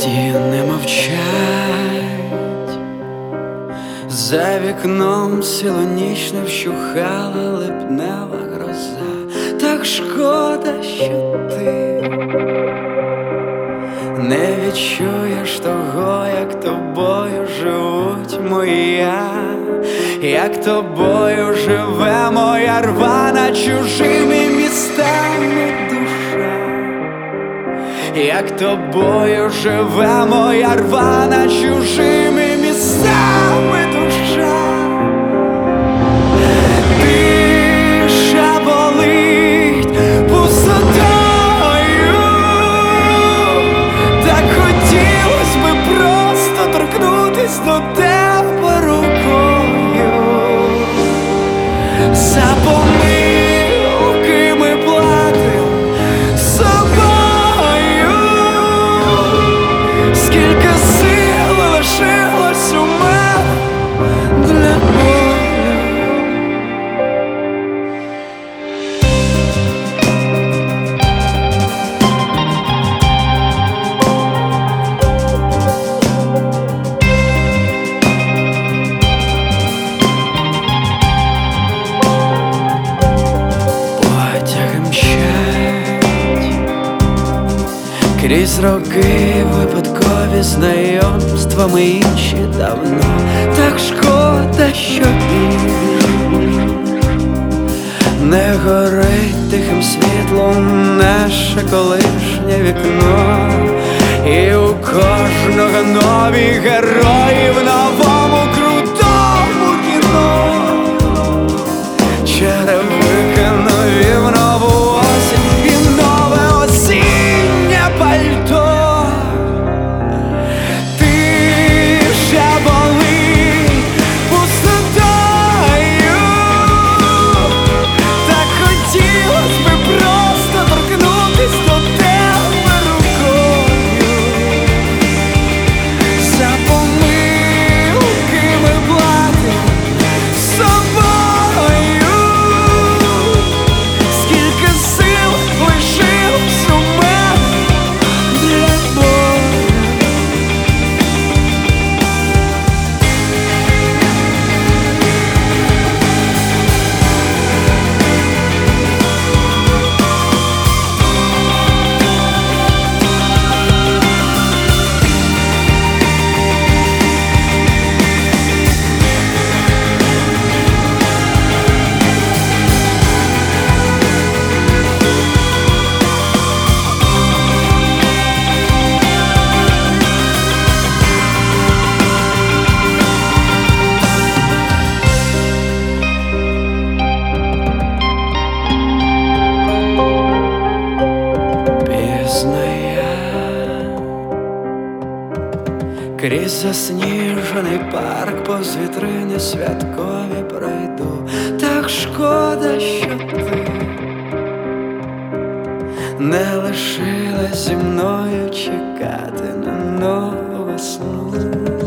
Стіни мовчать, за вікном сілоніч не вщухала липнева гроза. Так шкода, що ти не відчуєш того, як тобою живуть моя, як тобою живе моя рвана чужими містами душа, як тобою живе моя рвана чужими містами душа. Тиша болить пустотою, так хотілось би просто торкнутись до тебе рукою. За помилки ми платим собою, скільки сил лишилось у мене для болю. Крізь роки випадкові знайомства, ми інші давно. Так шкода, що більш не горить тихим світлом наше колишнє вікно. І у кожного нові герої в новому крутому кіно. Черевики нові в нову осінь і нове осіннє пальто. Тиша болить пустотою, так хотілось би просто торкнутись до тебе рукою. За помилки ми платим собою, скільки сил лишилось у мене для болю. Крізь засніжений парк повз вітрини святкові пройду. Так шкода, що ти не лишилась зі мною чекати на нову весну.